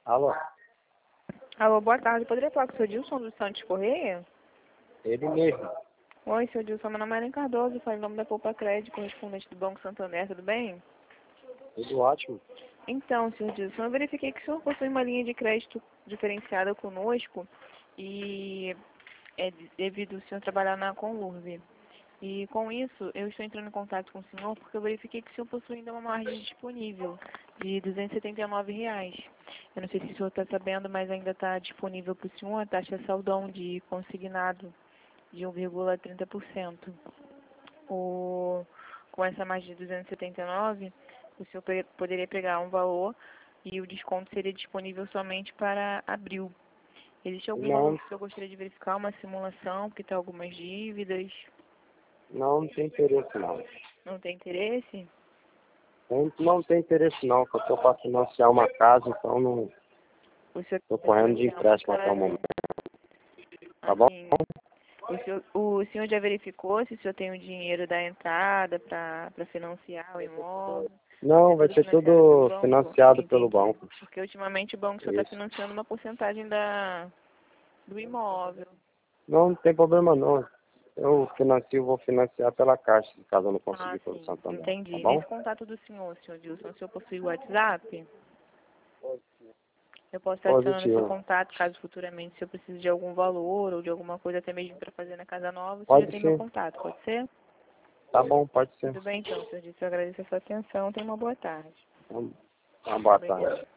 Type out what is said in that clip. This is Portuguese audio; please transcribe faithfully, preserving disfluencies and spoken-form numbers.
Alô? Alô, boa tarde. Poderia falar com o senhor Dilson dos Santos Correia? Ele mesmo. Oi, senhor Dilson. Meu nome é Ellen Cardoso. Falo em nome da Poupa Crédito, correspondente do Banco Santander. Tudo bem? Tudo ótimo. Então, senhor Dilson, eu verifiquei que o senhor possui uma linha de crédito diferenciada conosco e é devido ao senhor trabalhar na Conlurve. E com isso, eu estou entrando em contato com o senhor porque eu verifiquei que o senhor possui ainda uma margem disponível de duzentos e setenta e nove reais. Eu não sei se o senhor está sabendo, mas ainda está disponível para o senhor a taxa saldão de consignado de um vírgula trinta por cento. O, com essa margem de duzentos e setenta e nove, o senhor pe- poderia pegar um valor e o desconto seria disponível somente para abril. Existe algum valor Não, que o senhor gostaria de verificar, uma simulação, porque tem algumas dívidas? não, não tem interesse não. Não tem interesse? Não, não tem interesse não, porque eu tô para financiar uma casa, então não O senhor tô quer correndo de financiar uma empréstimo até o casa? momento, tá bom? Assim, o senhor, o senhor já verificou se o senhor tem o dinheiro da entrada para financiar o imóvel? Não, vai Tudo ser financiado pelo tudo banco? financiado pelo Entendi. banco. Porque ultimamente o banco só está Isso. financiando uma porcentagem da, do imóvel. Não, não tem problema não. Eu financio, vou financiar pela Caixa, caso eu não Ah, conseguir pelo sim. Santander, tá Entendi. bom? Nesse contato do senhor, senhor Dilson, o senhor possui o WhatsApp? Eu posso estar adicionando seu Positivo. contato caso futuramente, se eu preciso de algum valor ou de alguma coisa até mesmo para fazer na casa nova, você já Pode tem meu ser. contato, pode ser? Tá bom, pode ser. Tudo bem então, senhor Dilson. Eu agradeço a sua atenção. Tenha uma boa tarde. Então, uma boa Obrigada. tarde.